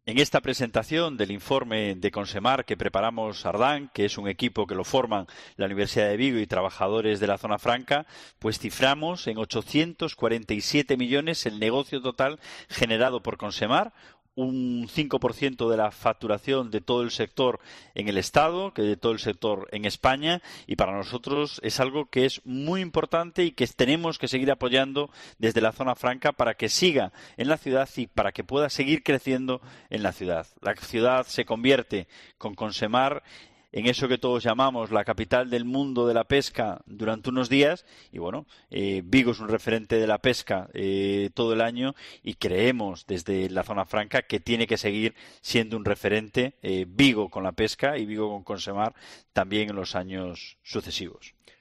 En esta presentación del informe de Consemar que preparamos Ardán, que es un equipo que lo forman la Universidad de Vigo y trabajadores de la zona franca, pues ciframos en 847 millones el negocio total generado por Consemar, un 5% de la facturación de todo el sector en el Estado, que de todo el sector en España, y para nosotros es algo que es muy importante y que tenemos que seguir apoyando desde la zona franca para que siga en la ciudad y para que pueda seguir creciendo en la ciudad. La ciudad se convierte con Consemar en eso que todos llamamos la capital del mundo de la pesca durante unos días y bueno, Vigo es un referente de la pesca todo el año y creemos desde la zona franca que tiene que seguir siendo un referente Vigo con la pesca y Vigo con Consemar también en los años sucesivos.